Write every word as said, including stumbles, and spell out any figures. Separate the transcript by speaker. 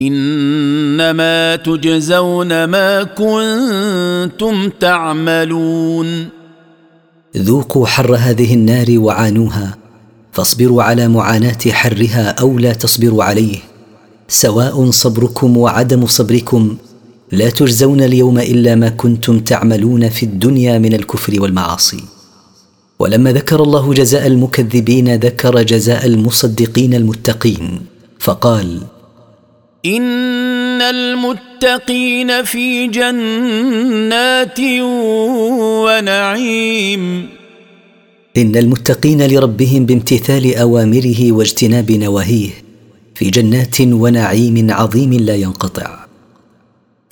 Speaker 1: إنما تجزون ما كنتم تعملون.
Speaker 2: ذوقوا حر هذه النار وعانوها، فاصبروا على معاناة حرها أو لا تصبروا عليه، سواء صبركم وعدم صبركم، لا تجزون اليوم إلا ما كنتم تعملون في الدنيا من الكفر والمعاصي. ولما ذكر الله جزاء المكذبين ذكر جزاء المصدقين المتقين، فقال:
Speaker 1: إن المتقين في جنات ونعيم.
Speaker 2: إن المتقين لربهم بامتثال أوامره واجتناب نواهيه في جنات ونعيم عظيم لا ينقطع.